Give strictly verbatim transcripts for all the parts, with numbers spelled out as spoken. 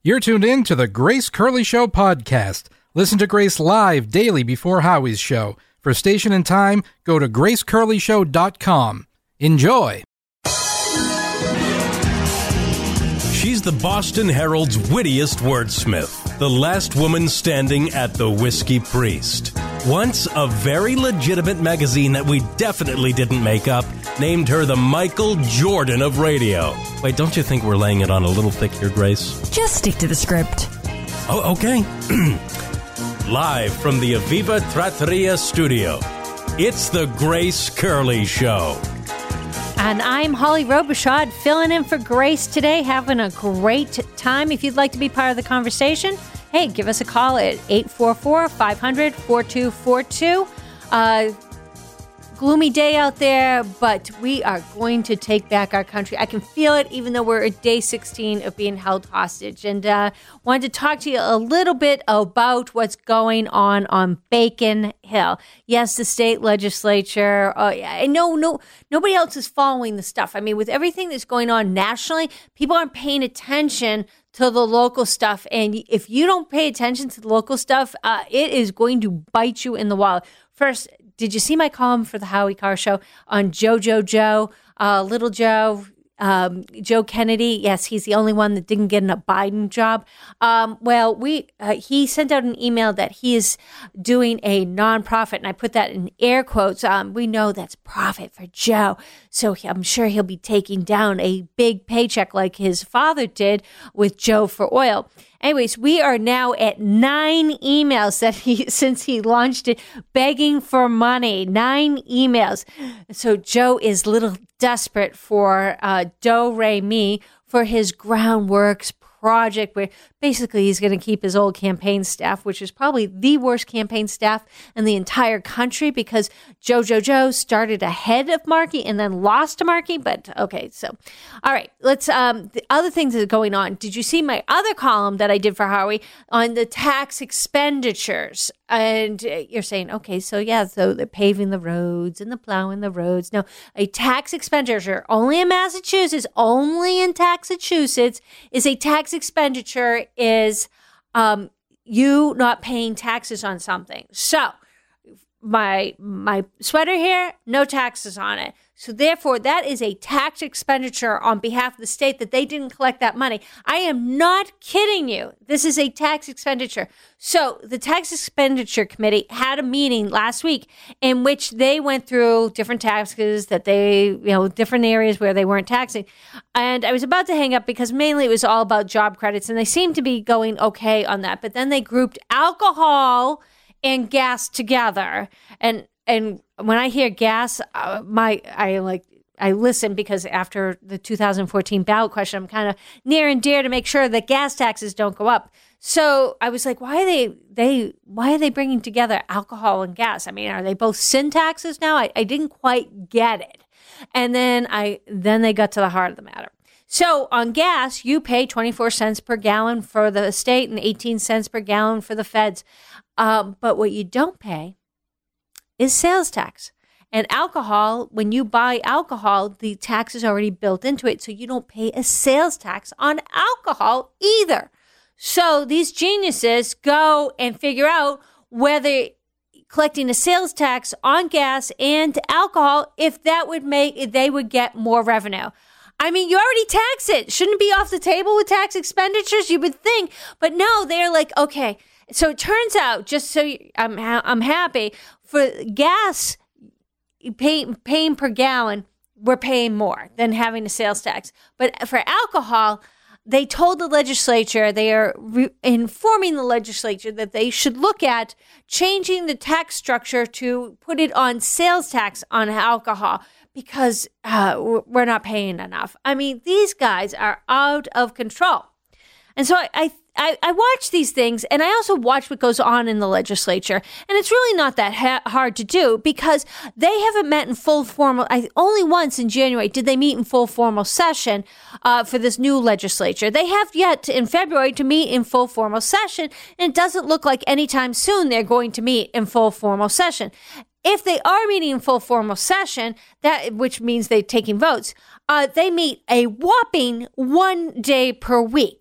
You're tuned in to the Grace Curley Show podcast. Listen to Grace live daily before Howie's show. For station and time, go to grace curley show dot com. Enjoy. She's the Boston Herald's wittiest wordsmith, the last woman standing at the Whiskey Priest. Once a very legitimate magazine that we definitely didn't make up named her the Michael Jordan of radio. Wait, don't you think we're laying it on a little thick here, Grace? Just stick to the script. Oh, okay. Live from the Aviva Trattoria studio, it's the Grace Curley Show. And I'm Holly Robichaud, filling in for Grace today, having a great time. If you'd like to be part of the conversation, hey, give us a call at eight four four, five hundred, four two four two. Uh, gloomy day out there, but we are going to take back our country. I can feel it, even though we're at day sixteen of being held hostage. And uh, wanted to talk to you a little bit about what's going on on Bacon Hill. Yes, the state legislature. Uh, I know no nobody else is following the stuff. I mean, with everything that's going on nationally, people aren't paying attention to the local stuff. And if you don't pay attention to the local stuff, uh, it is going to bite you in the wallet. First, did you see my column for the Howie Carr Show on JoJo Joe, uh, Little Joe, um, Joe Kennedy? Yes, he's the only one that didn't get a Biden job. Um, well, we uh, he sent out an email that he is doing a nonprofit, and I put that in air quotes. Um, we know that's profit for Joe, so he, I'm sure he'll be taking down a big paycheck like his father did with Joe for Oil. Anyways, we are now at nine emails that he since he launched it, begging for money. Nine emails. So Joe is a little desperate for uh, Do Re Mi for his Groundworks project, where basically he's going to keep his old campaign staff, which is probably the worst campaign staff in the entire country, because JoJo Joe started ahead of Markey and then lost to Markey. But okay, so all right, let's um the other things that are going on. Did you see my other column that I did for Howie on the tax expenditures? And you're saying, okay, so yeah, so they're paving the roads and the plowing the roads. No, a tax expenditure only in Massachusetts, only in Massachusetts is a tax expenditure is um, you not paying taxes on something. So my my sweater here, no taxes on it. So therefore, that is a tax expenditure on behalf of the state that they didn't collect that money. I am not kidding you. This is a tax expenditure. So the tax expenditure committee had a meeting last week in which they went through different taxes that they, you know, different areas where they weren't taxing. And I was about to hang up because mainly it was all about job credits, and they seemed to be going okay on that. But then they grouped alcohol and gas together. And And when I hear gas, uh, my I like I listen, because after the two thousand fourteen ballot question, I'm kind of near and dear to make sure that gas taxes don't go up. So I was like, why are they they why are they bringing together alcohol and gas? I mean, are they both sin taxes now? I, I didn't quite get it. And then I then they got to the heart of the matter. So on gas, you pay twenty-four cents per gallon for the state and eighteen cents per gallon for the feds. Um, but what you don't pay is sales tax. And alcohol, when you buy alcohol, the tax is already built into it, so you don't pay a sales tax on alcohol either. So these geniuses go and figure out whether collecting a sales tax on gas and alcohol, if that would make, they would get more revenue. I mean, you already tax it. Shouldn't it be off the table with tax expenditures? You would think. But no, they're like, okay. So it turns out, just so you, I'm ha- I'm happy, for gas, pay, paying per gallon, we're paying more than having a sales tax. But for alcohol, they told the legislature, they are re- informing the legislature that they should look at changing the tax structure to put it on sales tax on alcohol, because uh, we're not paying enough. I mean, these guys are out of control. And so I, I I, I watch these things, and I also watch what goes on in the legislature. And it's really not that ha- hard to do, because they haven't met in full formal. I, only once in January did they meet in full formal session uh, for this new legislature. They have yet to, in February to meet in full formal session, and it doesn't look like anytime soon they're going to meet in full formal session. If they are meeting in full formal session, that which means they're taking votes, uh, they meet a whopping one day per week.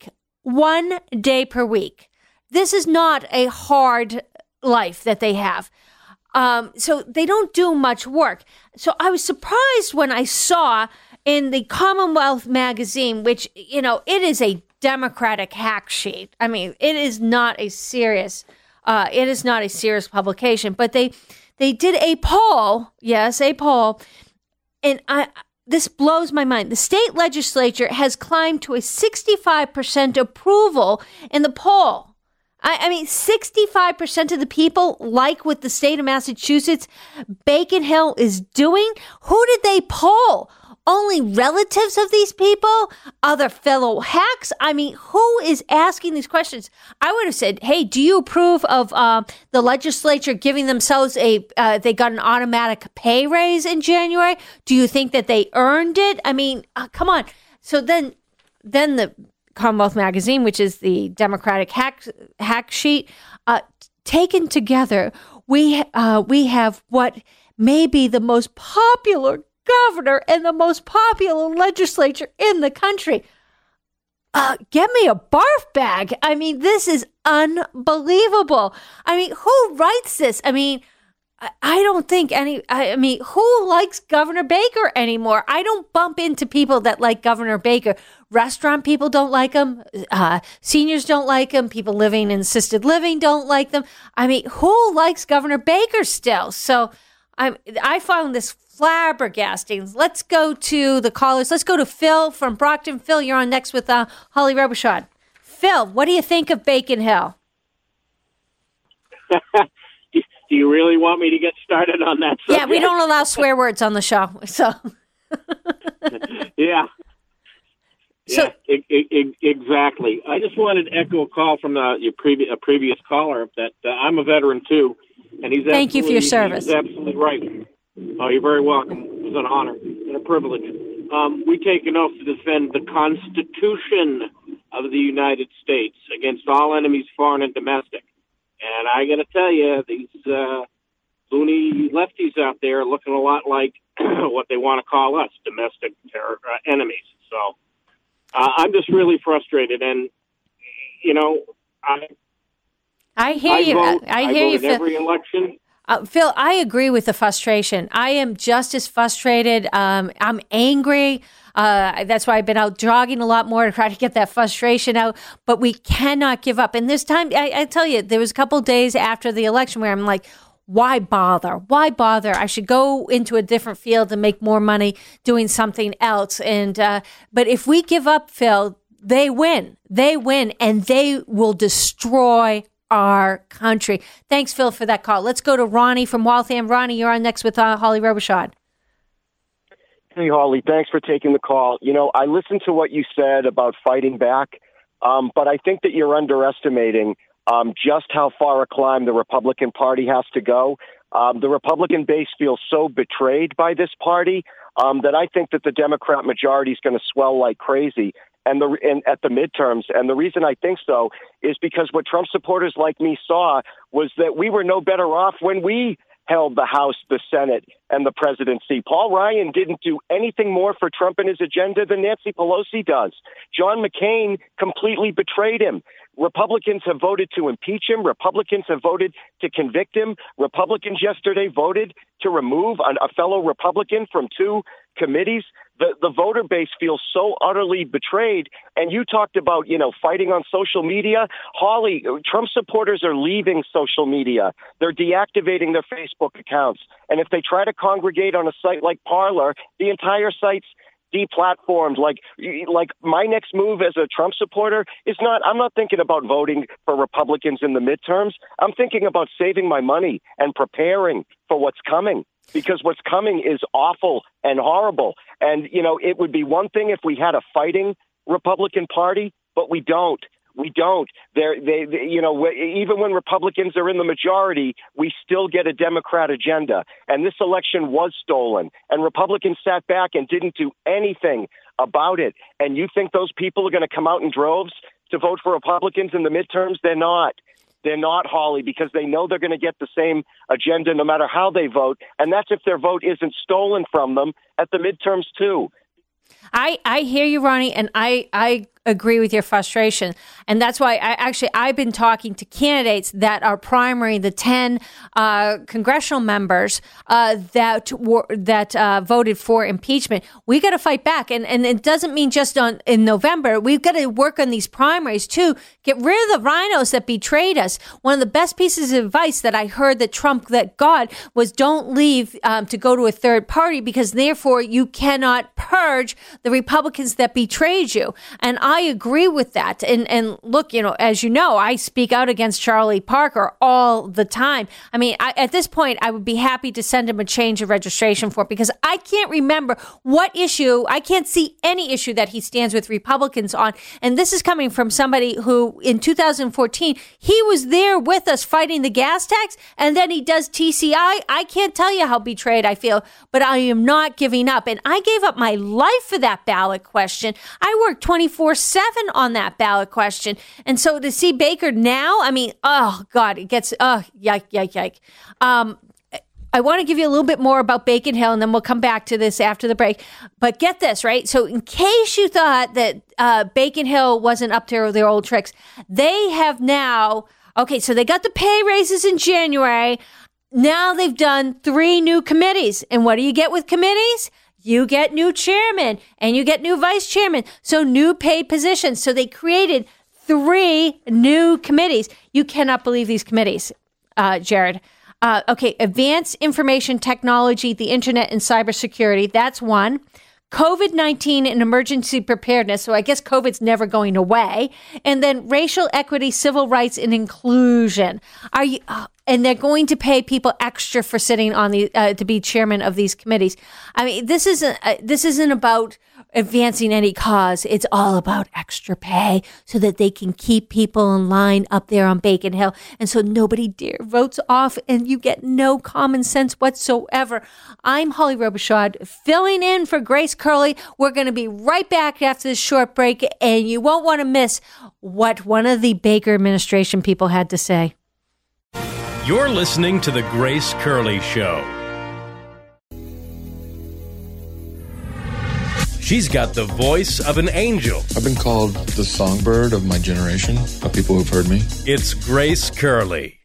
one day per week. This is not a hard life that they have. Um, so they don't do much work. So I was surprised when I saw in the Commonwealth magazine, which, you know, it is a Democratic hack sheet. I mean, it is not a serious, uh, it is not a serious publication, but they, they did a poll. Yes, a poll. And I, this blows my mind. The state legislature has climbed to a sixty-five percent approval in the poll. I, I mean, sixty-five percent of the people like what the state of Massachusetts, Bacon Hill is doing. Who did they poll? Only relatives of these people? Other fellow hacks? I mean, who is asking these questions? I would have said, hey, do you approve of uh, the legislature giving themselves a, uh, they got an automatic pay raise in January? Do you think that they earned it? I mean, uh, come on. So then, then the Commonwealth magazine, which is the Democratic hack, hack sheet, uh, taken together, we, uh, we have what may be the most popular governor and the most popular legislature in the country. Uh, get me a barf bag. I mean, this is unbelievable. I mean, who writes this? I mean, I, I don't think any, I, I mean, who likes Governor Baker anymore? I don't bump into people that like Governor Baker. Restaurant people don't like him. Uh, seniors don't like him. People living in assisted living don't like them. I mean, who likes Governor Baker still? So I I found this flabbergasting. Let's go to the callers. Let's go to Phil from Brockton. Phil, you're on next with uh, Holly Robichaud. Phil, what do you think of Bacon Hill? Do you really want me to get started on that subject? Yeah, we don't allow swear words on the show. So, yeah. So, yeah, e- e- exactly. I just wanted to echo a call from uh, your previ- a previous caller that uh, I'm a veteran too, and he's thank you for your service. He's absolutely right. Oh, you're very welcome. It was an honor and a privilege. Um, we take an oath to defend the Constitution of the United States against all enemies, foreign and domestic. And I got to tell you, these uh, loony lefties out there are looking a lot like what they want to call us, domestic terror uh, enemies. So uh, I'm just really frustrated. And, you know, I I hear I you. Vote, I I hear vote you, in Phil. every election. Uh, Phil, I agree with the frustration. I am just as frustrated. Um, I'm angry. Uh, that's why I've been out jogging a lot more to try to get that frustration out. But we cannot give up. And this time, I, I tell you, there was a couple of days after the election where I'm like, why bother? Why bother? I should go into a different field and make more money doing something else. And uh, but if we give up, Phil, they win. They win, and they will destroy our country. Thanks, Phil, for that call. Let's go to Ronnie from Waltham. Ronnie, you're on next with uh, Holly Robichaud. Hey, Holly, thanks for taking the call. You know, I listened to what you said about fighting back, um, but I think that you're underestimating um, just how far a climb the Republican Party has to go. Um, the Republican base feels so betrayed by this party um, that I think that the Democrat majority is going to swell like crazy. And the and at the midterms. And the reason I think so is because what Trump supporters like me saw was that we were no better off when we held the House, the Senate, and the presidency. Paul Ryan didn't do anything more for Trump and his agenda than Nancy Pelosi does. John McCain completely betrayed him. Republicans have voted to impeach him. Republicans have voted to convict him. Republicans yesterday voted to remove a fellow Republican from two committees. The the voter base feels so utterly betrayed. And you talked about, you know, fighting on social media. Holly, Trump supporters are leaving social media. They're deactivating their Facebook accounts. And if they try to congregate on a site like Parler, the entire site's deplatformed. Like, like my next move as a Trump supporter is not, I'm not thinking about voting for Republicans in the midterms. I'm thinking about saving my money and preparing for what's coming, because what's coming is awful and horrible. And, you know, it would be one thing if we had a fighting Republican Party, but we don't. We don't. They're, they, they, you know, even when Republicans are in the majority, we still get a Democrat agenda. And this election was stolen. And Republicans sat back and didn't do anything about it. And you think those people are going to come out in droves to vote for Republicans in the midterms? They're not. They're not, Holly, because they know they're going to get the same agenda no matter how they vote. And that's if their vote isn't stolen from them at the midterms, too. I, I hear you, Ronnie, and I, I agree with your frustration. And that's why I actually, I've been talking to candidates that are primary, the ten uh, congressional members uh, that were, that uh, voted for impeachment. We got to fight back. And, and it doesn't mean just on in November. We've got to work on these primaries too. Get rid of the rhinos that betrayed us. One of the best pieces of advice that I heard that Trump that got was don't leave um, to go to a third party, because therefore you cannot purge the Republicans that betrayed you. And I agree with that. And and look, you know, as you know, I speak out against Charlie Parker all the time. I mean, I, at this point, I would be happy to send him a change of registration form, because I can't remember what issue, I can't see any issue that he stands with Republicans on. And this is coming from somebody who in two thousand fourteen, he was there with us fighting the gas tax, and then he does T C I. I can't tell you how betrayed I feel, but I am not giving up. And I gave up my life for that ballot question. I worked twenty-four seven on that ballot question. And so to see Baker now, I mean, oh God, it gets, oh, yike, yike, yike. Um, I want to give you a little bit more about Bacon Hill, and then we'll come back to this after the break. But get this, right? So in case you thought that uh, Bacon Hill wasn't up to their old tricks, they have now, okay, so they got the pay raises in January. Now they've done three new committees. And what do you get with committees? You get new chairman and you get new vice chairman. So new paid positions. So they created three new committees. You cannot believe these committees, uh, Jared. Uh, okay, advanced information technology, the internet, and cybersecurity. That's one. COVID nineteen and emergency preparedness. So I guess COVID's never going away. And then racial equity, civil rights, and inclusion. Are you? Uh, and they're going to pay people extra for sitting on the uh, to be chairman of these committees. I mean, this isn't uh, this isn't about advancing any cause. It's all about extra pay so that they can keep people in line up there on Bacon Hill, and so nobody dare votes off, and you get no common sense whatsoever. I'm Holly Robichaud, filling in for Grace Curley. We're going to be right back after this short break, and you won't want to miss what one of the Baker administration people had to say. You're listening to The Grace Curley Show. She's got the voice of an angel. I've been called the songbird of my generation, of people who've heard me. It's Grace Curley.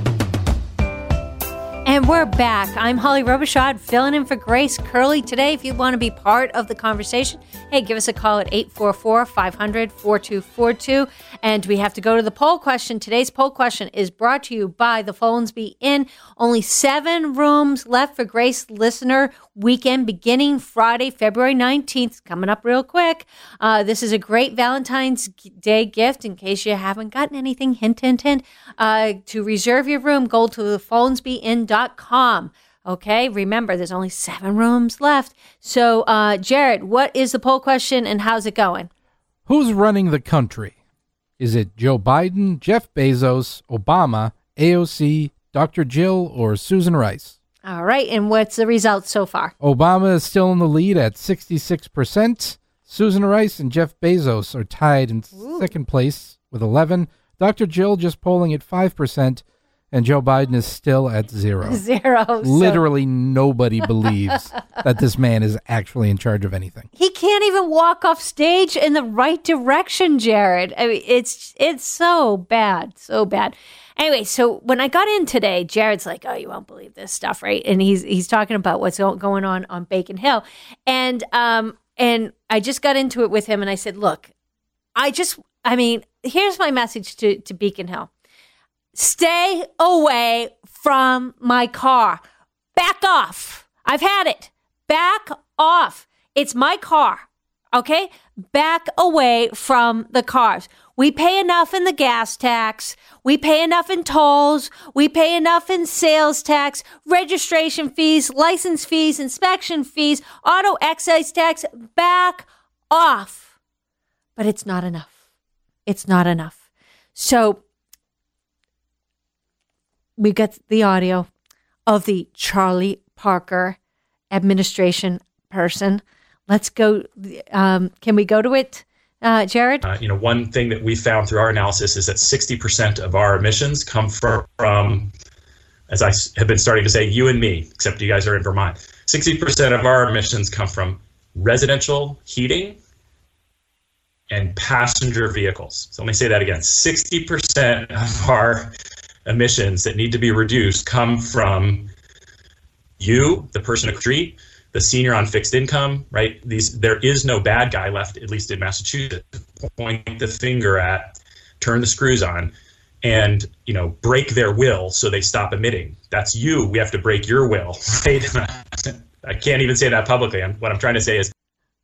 And we're back. I'm Holly Robichaud, filling in for Grace Curley today. If you want to be part of the conversation, hey, give us a call at eight four four, five hundred, four two four two. And we have to go to the poll question. Today's poll question is brought to you by the Folsby Inn. Only seven rooms left for Grace Listener Weekend beginning Friday, February nineteenth. Coming up real quick. Uh, this is a great Valentine's Day gift in case you haven't gotten anything. Hint, hint, hint. Uh, to reserve your room, go to the folsby inn dot com. Okay, remember, there's only seven rooms left. So, uh, Jared, what is the poll question and how's it going? Who's running the country? Is it Joe Biden, Jeff Bezos, Obama, A O C, Doctor Jill, or Susan Rice? All right, and what's the result so far? Obama is still in the lead at sixty-six percent. Susan Rice and Jeff Bezos are tied in Ooh. second place with eleven. Doctor Jill just polling at five percent. And Joe Biden is still at zero. Zero. Literally so. Nobody believes that this man is actually in charge of anything. He can't even walk off stage in the right direction, Jared. I mean, it's it's so bad, so bad. Anyway, so when I got in today, Jared's like, "Oh, you won't believe this stuff, right?" And he's he's talking about what's going on on Bacon Hill, and um and I just got into it with him, and I said, "Look, I just, I mean, here's my message to to Bacon Hill." Stay away from my car. Back off. I've had it. Back off. It's my car. Okay? Back away from the cars. We pay enough in the gas tax. We pay enough in tolls. We pay enough in sales tax, registration fees, license fees, inspection fees, auto excise tax. Back off. But it's not enough. It's not enough. So, we got the audio of the Charlie Parker administration person. Let's go. Um, can we go to it, uh, Jared? Uh, you know, one thing that we found through our analysis is that sixty percent of our emissions come from, from, as I have been starting to say, you and me, except you guys are in Vermont. sixty percent of our emissions come from residential heating and passenger vehicles. So let me say that again. sixty percent of our emissions that need to be reduced come from you, the person across the street, the senior on fixed income, right? These, there is no bad guy left, at least in Massachusetts, to point the finger at, turn the screws on, and, you know, break their will so they stop emitting. That's you. We have to break your will, right? I can't even say that publicly. I'm, what I'm trying to say is,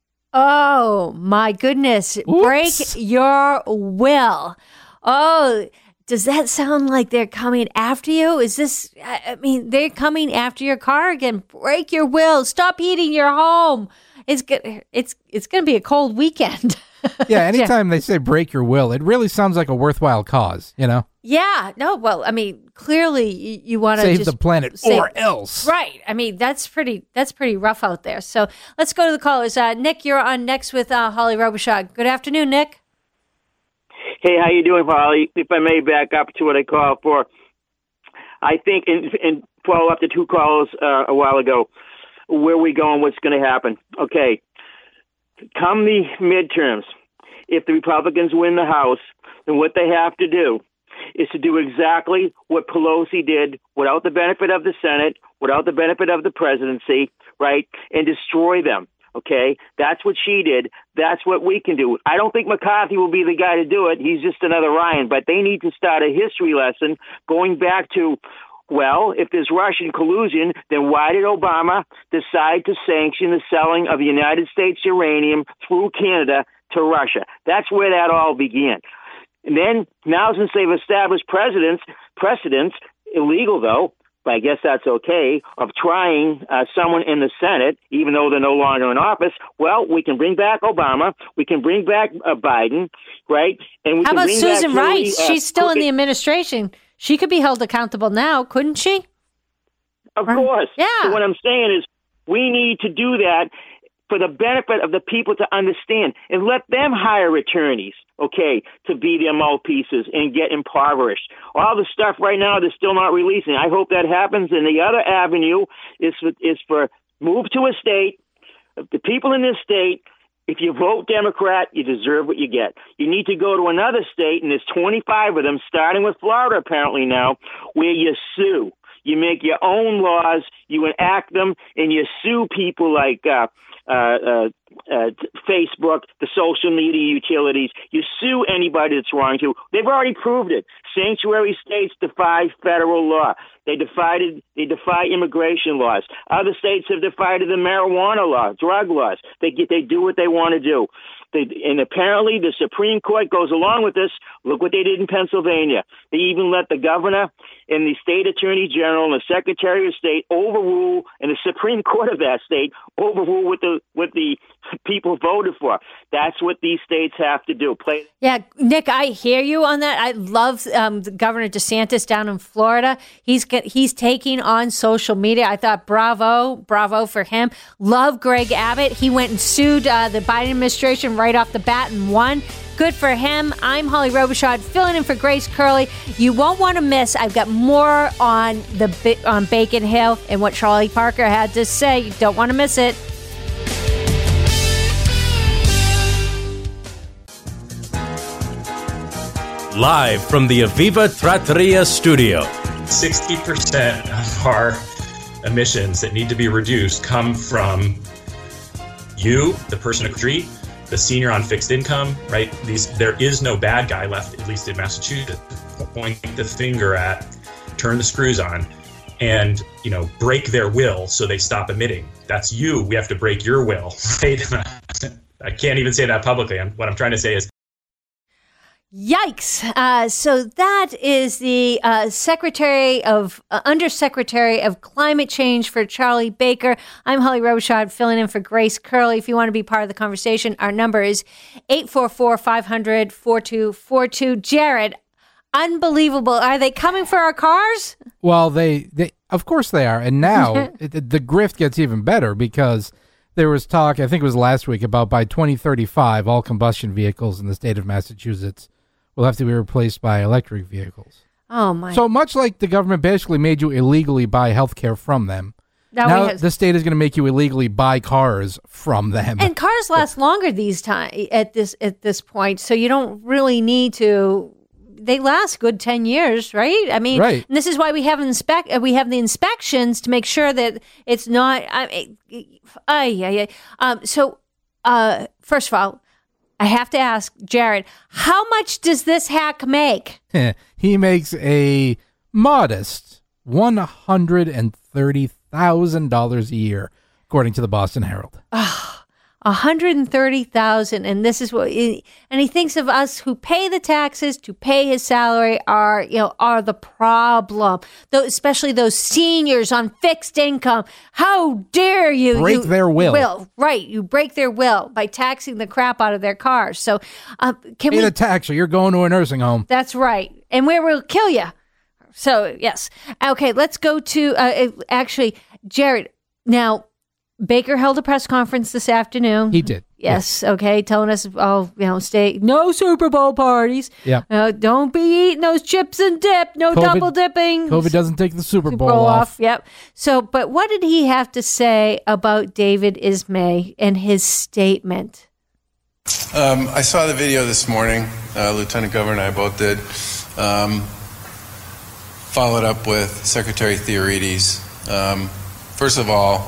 oh, my goodness. Oops. Break your will. Oh, does that sound like they're coming after you? Is this, I mean, they're coming after your car again. Break your will. Stop heating your home. It's good. It's, it's going to be a cold weekend. Yeah, anytime they say break your will, it really sounds like a worthwhile cause, you know? Yeah, no, well, I mean, clearly you, you want to save just the planet save, or else. Right. I mean, that's pretty that's pretty rough out there. So let's go to the callers. Uh, Nick, you're on next with uh, Holly Robichaud. Good afternoon, Nick. Hey, how you doing, Holly? If I may back up to what I called for, I think, and, and follow up to two calls uh, a while ago, where we going, what's going to happen. Okay, come the midterms, if the Republicans win the House, then what they have to do is to do exactly what Pelosi did without the benefit of the Senate, without the benefit of the presidency, right, and destroy them. Okay, that's what she did. That's what we can do. I don't think McCarthy will be the guy to do it. He's just another Ryan. But they need to start a history lesson going back to, well, if there's Russian collusion, then why did Obama decide to sanction the selling of United States uranium through Canada to Russia? That's where that all began. And then now, since they've established precedents, precedents, illegal though, but I guess that's okay, of trying uh, someone in the Senate, even though they're no longer in office, well, we can bring back Obama, we can bring back uh, Biden, right? And we How can about bring Susan back Hillary, Rice? uh, She's still in Clinton. the administration. She could be held accountable now, couldn't she? Of course. Yeah. So what I'm saying is we need to do that for the benefit of the people to understand and let them hire attorneys, okay, to be their mouthpieces and get impoverished. All the stuff right now they're still not releasing. I hope that happens. And the other avenue is for, is for move to a state. The people in this state, if you vote Democrat, you deserve what you get. You need to go to another state, and there's twenty-five of them, starting with Florida apparently now, where you sue. You make your own laws, you enact them, and you sue people like uh, uh, uh, uh, Facebook, the social media utilities. You sue anybody that's wrong to. They've already proved it. Sanctuary states defy federal law. They defied they defy immigration laws. Other states have defied the marijuana law, drug laws. They get they do what they want to do. They, and apparently the Supreme Court goes along with this. Look what they did in Pennsylvania. They even let the governor and the state attorney general and the secretary of state overrule, and the Supreme Court of that state overrule what the what the people voted for. That's what these states have to do. Play. Yeah, Nick, I hear you on that. I love um, Governor DeSantis down in Florida. He's get, he's taking on social media. I thought bravo, bravo for him. Love Greg Abbott. He went and sued uh, the Biden administration right off the bat and won. Good for him. I'm Holly Robichaud, filling in for Grace Curley. You won't want to miss. I've got more on the on Bacon Hill and what Charlie Parker had to say. You don't want to miss it. Live from the Aviva Trattoria studio. sixty percent of our emissions that need to be reduced come from you, the person across the street, the senior on fixed income, right? These, there is no bad guy left, at least in Massachusetts, to point the finger at, turn the screws on, and, you know, break their will so they stop emitting. That's you. We have to break your will, right? I can't even say that publicly. I'm, what I'm trying to say is, Yikes. Uh, so that is the uh, Secretary of, uh, Undersecretary of Climate Change for Charlie Baker. I'm Holly Robichaud, filling in for Grace Curley. If you want to be part of the conversation, our number is eight four four, five hundred, four two four two. Jared, unbelievable. Are they coming for our cars? Well, they, they of course they are. And now it, the grift gets even better because there was talk, I think it was last week, about by twenty thirty-five, all combustion vehicles in the state of Massachusetts will have to be replaced by electric vehicles. Oh, my. So much like the government basically made you illegally buy health care from them, Now, now we have, the state is going to make you illegally buy cars from them. and cars last longer these time at this at this point, so you don't really need to. They last good ten years, right? I mean, right. And this is why we have inspect we have the inspections to make sure that it's not. I, I, I, I um. So, uh, first of all, I have to ask Jared, how much does this hack make? He makes a modest one hundred and thirty thousand dollars a year, according to the Boston Herald. one hundred thirty thousand dollars, and this is what, and he thinks of us who pay the taxes to pay his salary are, you know, are the problem. Those, especially those seniors on fixed income. How dare you break you, their will? Will right? You break their will by taxing the crap out of their cars. So, uh, can pay we? the tax, or you're going to a nursing home. That's right, and where we'll kill you. So yes, okay. Let's go to uh, actually, Jared. Now, Baker held a press conference this afternoon. He did. Yes, yes. Okay, telling us, oh, you know, stay, no Super Bowl parties. Yeah. Uh, don't be eating those chips and dip. No COVID, double dipping. COVID doesn't take the Super, Super Bowl, Bowl off. off. Yep. So, but what did he have to say about David Ismay and his statement? Um, I saw the video this morning. Uh, Lieutenant Governor and I both did. Um, followed up with Secretary Theourides. Um, first of all,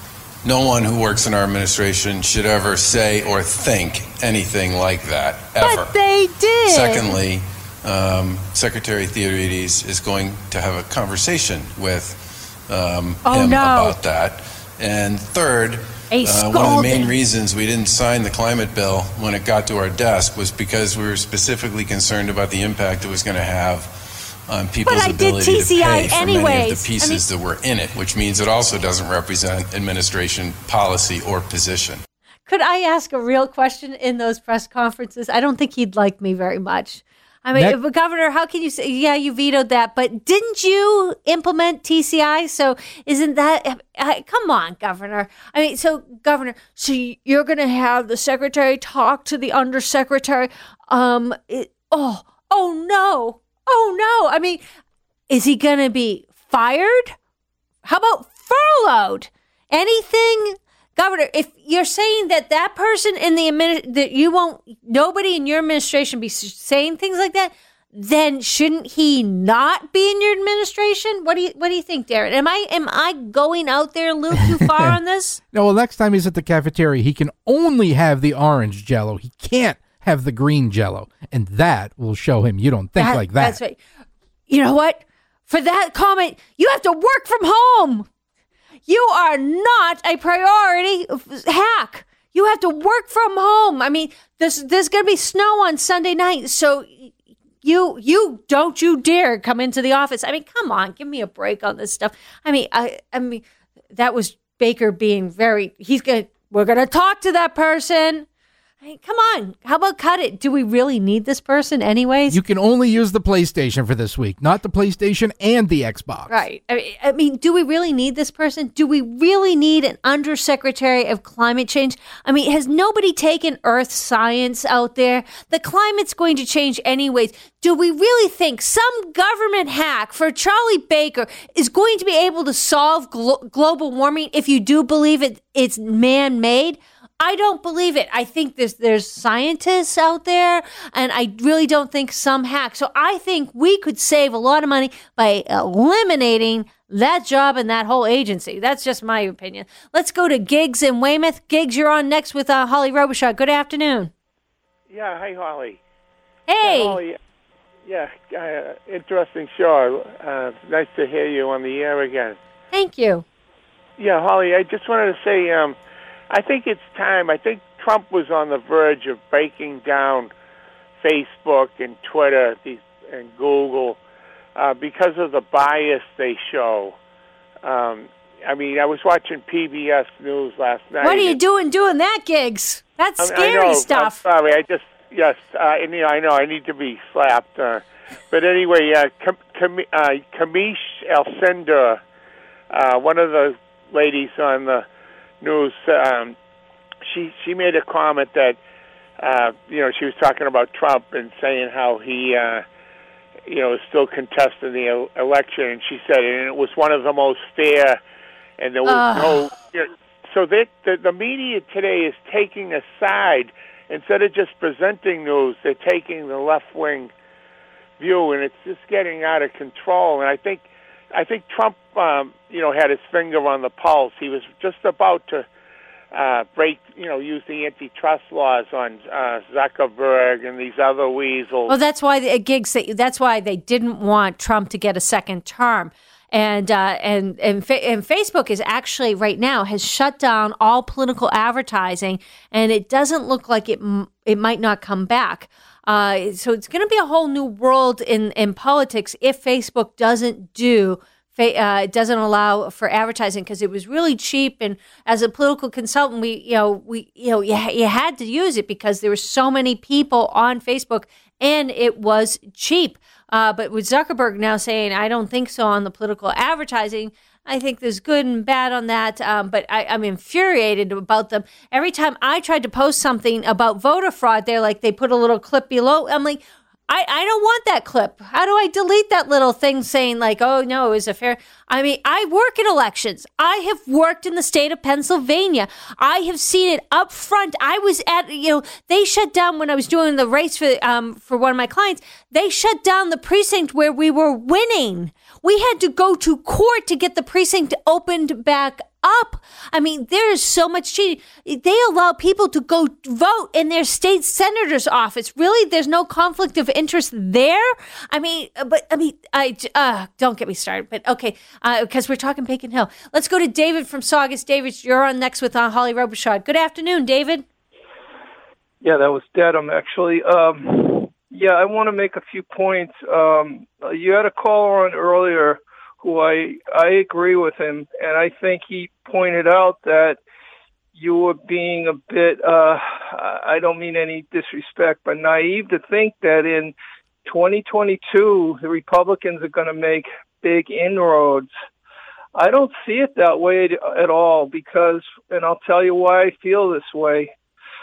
no one who works in our administration should ever say or think anything like that, ever. But they did. Secondly, um, Secretary Theourides is going to have a conversation with um, oh, him no. about that. And third, uh, one of the main reasons we didn't sign the climate bill when it got to our desk was because we were specifically concerned about the impact it was going to have on people's ability to pay for anyways. many of the pieces I mean, that were in it, which means it also doesn't represent administration policy or position. Could I ask a real question in those press conferences? I don't think he'd like me very much. I mean, Next- but Governor, how can you say, yeah, you vetoed that, but didn't you implement T C I? So isn't that, uh, come on, Governor. I mean, so Governor, so you're going to have the secretary talk to the undersecretary. Um, it, oh, oh no. Oh, no. I mean, is he going to be fired? How about furloughed? Anything? Governor, if you're saying that that person in the admin, that you won't, nobody in your administration be saying things like that, then shouldn't he not be in your administration? What do you What do you think, Darren? Am I am I going out there a little too far on this? No. Well, next time he's at the cafeteria, he can only have the orange Jell-O. He can't have the green Jell-O, and that will show him you don't think that, like that. That's right. You know what? For that comment, you have to work from home. You are not a priority hack. You have to work from home. I mean, there's there's going to be snow on Sunday night, so you you don't you dare come into the office. I mean, come on, give me a break on this stuff. I mean, I I mean that was Baker being very. He's gonna. We're gonna talk to that person. I mean, come on. How about cut it? Do we really need this person anyways? You can only use the PlayStation for this week, not the PlayStation and the Xbox. Right. I mean, I mean, do we really need this person? Do we really need an undersecretary of climate change? I mean, has nobody taken earth science out there? The climate's going to change anyways. Do we really think some government hack for Charlie Baker is going to be able to solve glo- global warming if you do believe it, it's man-made? I don't believe it. I think there's there's scientists out there, and I really don't think some hack. So I think we could save a lot of money by eliminating that job and that whole agency. That's just my opinion. Let's go to Giggs in Weymouth. Giggs, you're on next with uh, Holly Robichaud. Good afternoon. Yeah, hi, Holly. Hey. Yeah, Holly, yeah uh, interesting show. Uh, nice to hear you on the air again. Thank you. Yeah, Holly, I just wanted to say, um, I think it's time. I think Trump was on the verge of breaking down Facebook and Twitter and Google uh, because of the bias they show. Um, I mean, I was watching P B S News last night. What are you doing doing that, Giggs? That's I, scary I know, stuff. I'm sorry, I just, yes, uh, and, you know, I know I need to be slapped. Uh, but anyway, uh, Cam- Cam- uh, Kamish Alcindor, uh, one of the ladies on the news, um, she she made a comment that, uh, you know, she was talking about Trump and saying how he, uh, you know, is still contesting the election. And she said, and it was one of the most fair and there was Uh. no. You know, so that the, the media today is taking a side instead of just presenting news. They're taking the left wing view, and it's just getting out of control. And I think, I think Trump, um, you know, had his finger on the pulse. He was just about to uh, break, you know, use the antitrust laws on uh, Zuckerberg and these other weasels. Well, that's why the gigs. That's why they didn't want Trump to get a second term. And uh, and and, fa- and Facebook is actually right now has shut down all political advertising, and it doesn't look like it m- it might not come back. Uh, so it's going to be a whole new world in, in politics if Facebook doesn't do fa- uh, doesn't allow for advertising, because it was really cheap. And as a political consultant, we you know we you know you, ha- you had to use it because there were so many people on Facebook, and it was cheap. Uh, but with Zuckerberg now saying, I don't think so on the political advertising, I think there's good and bad on that. Um, but I, I'm infuriated about them. Every time I tried to post something about voter fraud, they're like, they put a little clip below. I'm like, I, I don't want that clip. How do I delete that little thing saying like, oh, no, it was a fair. I mean, I work in elections. I have worked in the state of Pennsylvania. I have seen it up front. I was at, you know, they shut down when I was doing the race for um for one of my clients. They shut down the precinct where we were winning. We had to go to court to get the precinct opened back up. I mean, there is so much cheating. They allow people to go vote in their state senator's office. Really? There's no conflict of interest there? I mean, but I mean, I uh, don't get me started. But okay, because uh, we're talking Bacon Hill. Let's go to David from Saugus. David, you're on next with uh, Holly Robichaud. Good afternoon, David. Yeah, that was Dedham, actually. Um, yeah, I want to make a few points. Um, you had a caller on earlier who I I agree with him, and I think he pointed out that you were being a bit, uh, I don't mean any disrespect, but naive to think that in twenty twenty-two the Republicans are going to make big inroads. I don't see it that way at all because, and I'll tell you why I feel this way.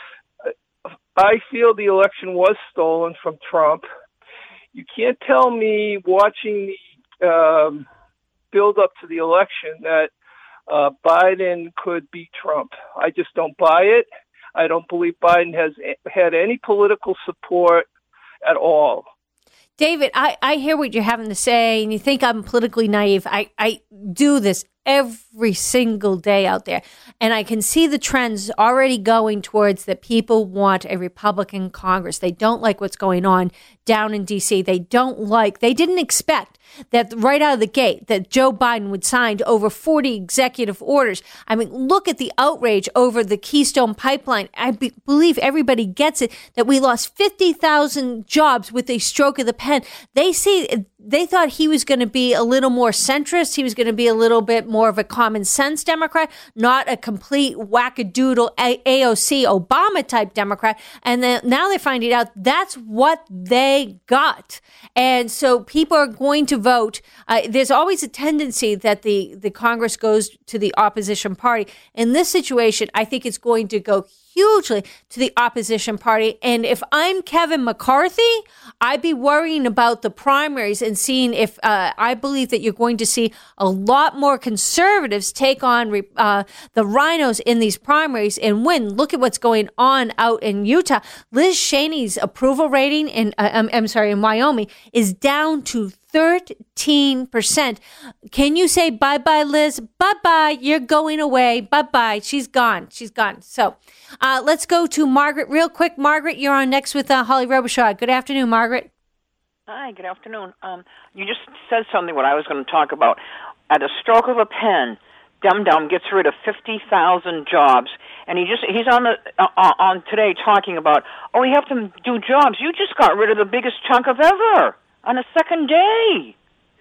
I feel the election was stolen from Trump. You can't tell me watching the um, build up to the election that uh, Biden could beat Trump. I just don't buy it. I don't believe Biden has had any political support at all. David, I, I hear what you're having to say, and you think I'm politically naive. I, I do this every single day out there, and I can see the trends already going towards that people want a Republican Congress. They don't like what's going on down in D C. They don't like, they didn't expect that right out of the gate that Joe Biden would sign over forty executive orders. I mean, look at the outrage over the Keystone Pipeline. I be- believe everybody gets it that we lost fifty thousand jobs with a stroke of the pen. They see, they thought he was going to be a little more centrist. He was going to be a little bit more of a common sense Democrat, not a complete wackadoodle a- AOC Obama type Democrat. And then now they're finding out that's what they got. And so people are going to vote. Uh, there's always a tendency that the, the Congress goes to the opposition party. In this situation, I think it's going to go hugely to the opposition party. And if I'm Kevin McCarthy, I'd be worrying about the primaries and seeing if uh, I believe that you're going to see a lot more conservatives take on uh, the rhinos in these primaries and win. Look at what's going on out in Utah. Liz Cheney's approval rating in, uh, I'm, I'm sorry, in Wyoming is down to thirteen percent. Can you say bye-bye, Liz? Bye-bye. You're going away. Bye-bye. She's gone. She's gone. So uh, let's go to Margaret real quick. Margaret, you're on next with uh, Holly Robichaud. Good afternoon, Margaret. Hi, good afternoon. Um, you just said something what I was going to talk about. At a stroke of a pen, Dum Dum gets rid of fifty thousand jobs, and he just he's on the uh, on today talking about, oh, we have to do jobs. You just got rid of the biggest chunk of ever. On a second day.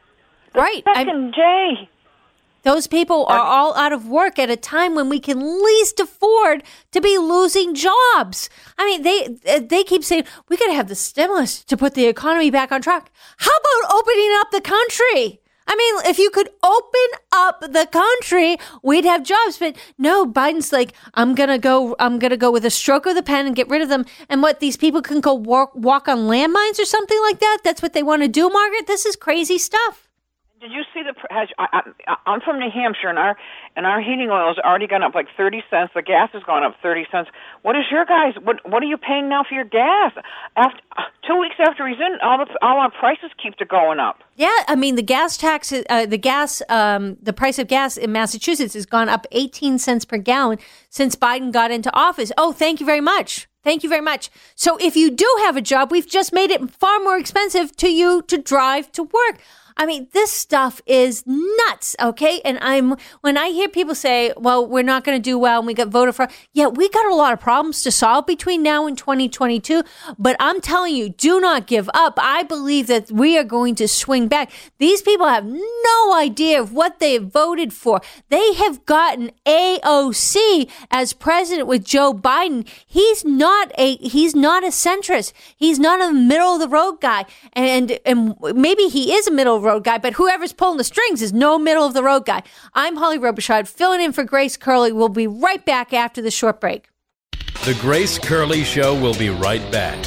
The right. Second I'm, day. Those people are all out of work at a time when we can least afford to be losing jobs. I mean, they they keep saying, we got to have the stimulus to put the economy back on track. How about opening up the country? I mean, if you could open up the country, we'd have jobs. But no, Biden's like, I'm going to go, I'm going to go with a stroke of the pen and get rid of them. And what, these people can go walk, walk on landmines or something like that? That's what they want to do, Margaret? This is crazy stuff. Did you see the? Has, I, I, I'm from New Hampshire, and our and our heating oil has already gone up like thirty cents. The gas has gone up thirty cents. What is your guys? What What are you paying now for your gas? After two weeks after he's in, all the all our prices keep to going up. Yeah, I mean the gas tax, uh, the gas, um, the price of gas in Massachusetts has gone up eighteen cents per gallon since Biden got into office. Oh, thank you very much. Thank you very much. So if you do have a job, we've just made it far more expensive to you to drive to work. I mean, this stuff is nuts, okay? And I'm when I hear people say, well, we're not going to do well and we got voted for. Yeah, we got a lot of problems to solve between now and twenty twenty-two. But I'm telling you, do not give up. I believe that we are going to swing back. These people have no idea of what they have voted for. They have gotten A O C as president with Joe Biden. He's not a he's not a centrist. He's not a middle of the road guy. And and maybe he is a middle of the road guy, but whoever's pulling the strings is no middle of the road guy. I'm Holly Robichaud, filling in for Grace Curley. We'll be right back after the short break. The Grace Curley Show will be right back.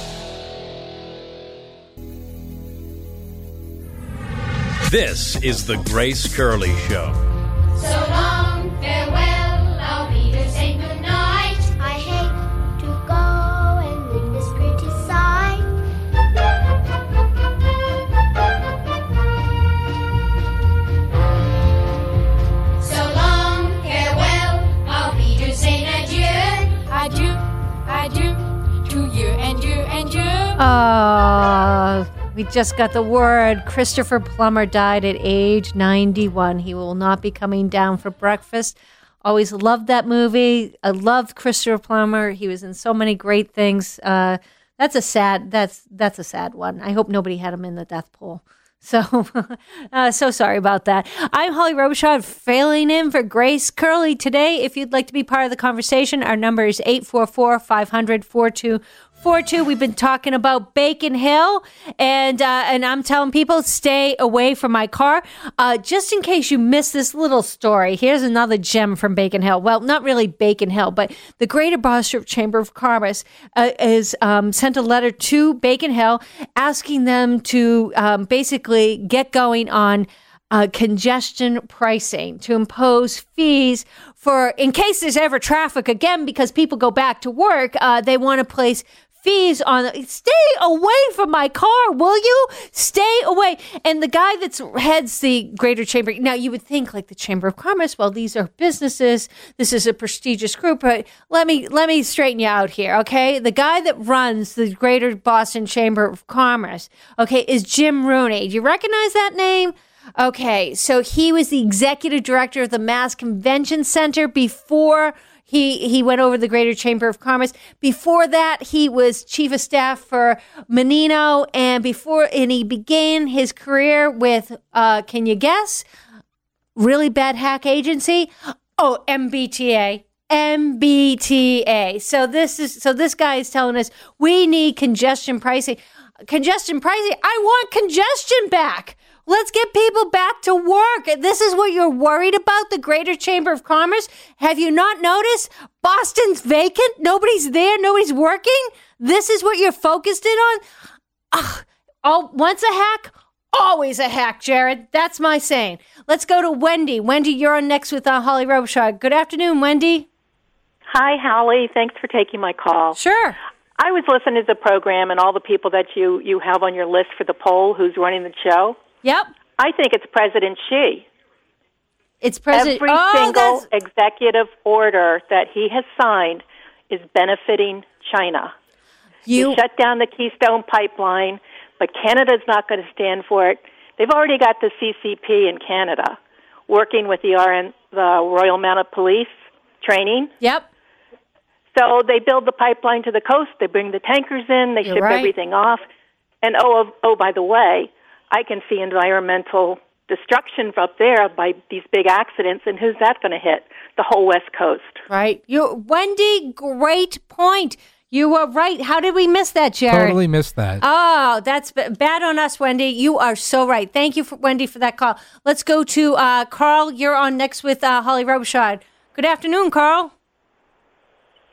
This is the Grace Curley Show. So long, farewell, I'll be to say good night. I hate to go and leave this pretty sight. So long, farewell, I'll be to say adieu. Adieu, adieu, to you and you and you. Uh, we just got the word. Christopher Plummer died at age ninety-one. He will not be coming down for breakfast. Always loved that movie. I loved Christopher Plummer. He was in so many great things. Uh, that's a sad. That's that's a sad one. I hope nobody had him in the death pool. So, uh, so sorry about that. I'm Holly Robichaud, filling in for Grace Curley today. If you'd like to be part of the conversation, our number is eight four four, five hundred, four two four two. We've been talking about Bacon Hill, and uh, and I'm telling people, stay away from my car. Uh, just in case you missed this little story, here's another gem from Bacon Hill. Well, not really Bacon Hill, but the Greater Boston Chamber of Commerce uh, is um, sent a letter to Bacon Hill asking them to um, basically get going on uh, congestion pricing, to impose fees for, in case there's ever traffic again, because people go back to work, uh, they want to place fees on. Stay away from my car, will you? Stay away. And the guy that heads the Greater Chamber, now you would think like the Chamber of Commerce, well, these are businesses, this is a prestigious group, but let me let me straighten you out here, okay? The guy that runs the Greater Boston Chamber of Commerce, okay, is Jim Rooney. Do you recognize that name? Okay, so he was the executive director of the Mass Convention Center before He he went over the Greater Chamber of Commerce. Before that, he was chief of staff for Menino, and before and he began his career with uh, can you guess? Really bad hack agency. Oh, M B T A. M B T A. So this is so this guy is telling us we need congestion pricing. Congestion pricing. I want congestion back. Let's get people back to work. This is what you're worried about, the Greater Chamber of Commerce? Have you not noticed? Boston's vacant. Nobody's there. Nobody's working. This is what you're focused in on? Ugh. Oh, once a hack, always a hack, Jared. That's my saying. Let's go to Wendy. Wendy, you're on next with uh, Holly Robichaud. Good afternoon, Wendy. Hi, Holly. Thanks for taking my call. Sure. I was listening to the program and all the people that you, you have on your list for the poll who's running the show. Yep. I think it's President Xi. It's President. Every oh, single that's... executive order that he has signed is benefiting China. You he shut down the Keystone Pipeline, but Canada's not going to stand for it. They've already got the C C P in Canada working with the R N, the Royal Mounted Police training. Yep. So they build the pipeline to the coast. They bring the tankers in. They You're ship right. everything off. And oh, oh, by the way, I can see environmental destruction up there by these big accidents, and who's that going to hit? The whole West Coast. Right. You, Wendy, great point. You were right. How did we miss that, Jared? Totally missed that. Oh, that's b- bad on us, Wendy. You are so right. Thank you, for, Wendy, for that call. Let's go to uh, Carl. You're on next with uh, Holly Robichaud. Good afternoon, Carl.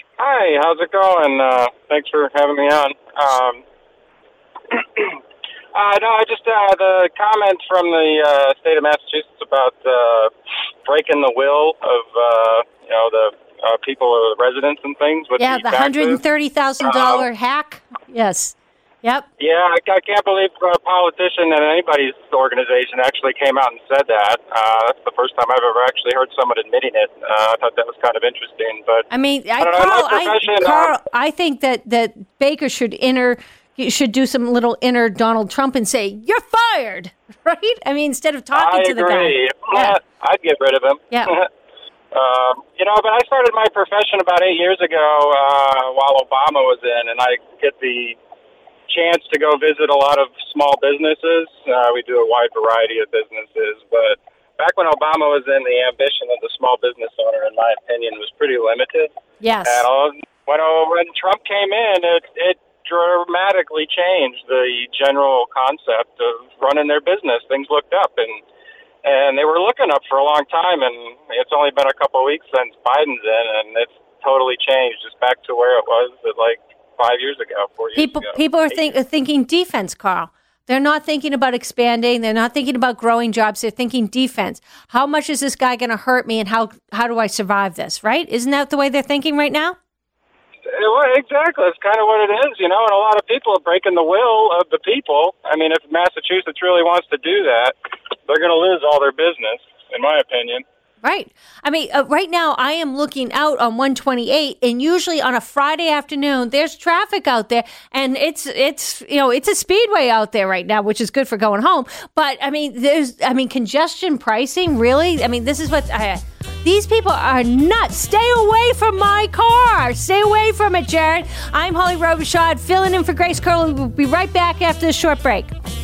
Hi, how's it going? Uh, thanks for having me on. Um, Uh, no, I just uh, the comments from the uh, state of Massachusetts about uh, breaking the will of uh, you know the uh, people, uh, residents, and things. With Yeah, the the taxes. hundred and thirty thousand dollar Um, hack. Yes. Yep. Yeah, I, I can't believe a politician in anybody's organization actually came out and said that. Uh, that's the first time I've ever actually heard someone admitting it. Uh, I thought that was kind of interesting. But I mean, I, I don't know, Carl, in my I, profession, Carl, um, I think that, that Baker should enter, should do some little inner Donald Trump and say, "You're fired," right? I mean, instead of talking I to the guy. agree. Yeah. I'd get rid of him. Yeah. um, you know, but I started my profession about eight years ago uh, while Obama was in, and I get the chance to go visit a lot of small businesses. Uh, we do a wide variety of businesses, but back when Obama was in, the ambition of the small business owner, in my opinion, was pretty limited. Yes. And all, when, when Trump came in, it, it dramatically changed the general concept of running their business. Things looked up, and and they were looking up for a long time, and it's only been a couple of weeks since Biden's in, and it's totally changed. It's back to where it was at like five years ago, four years People, ago. people are think, thinking defense, Carl. They're not thinking about expanding. They're not thinking about growing jobs. They're thinking defense. How much is this guy going to hurt me, and how how do I survive this? Right? Isn't that the way they're thinking right now? Well, exactly. It's kind of what it is, you know, and a lot of people are breaking the will of the people. I mean, if Massachusetts really wants to do that, they're going to lose all their business, in my opinion. Right. I mean, uh, right now I am looking out on one twenty-eight, and usually on a Friday afternoon, there's traffic out there, and it's it's you know it's a speedway out there right now, which is good for going home. But I mean, there's I mean congestion pricing, really. I mean, this is what I. These people are nuts. Stay away from my car. Stay away from it, Jared. I'm Holly Robichaud, filling in for Grace Curley. We'll be right back after this short break.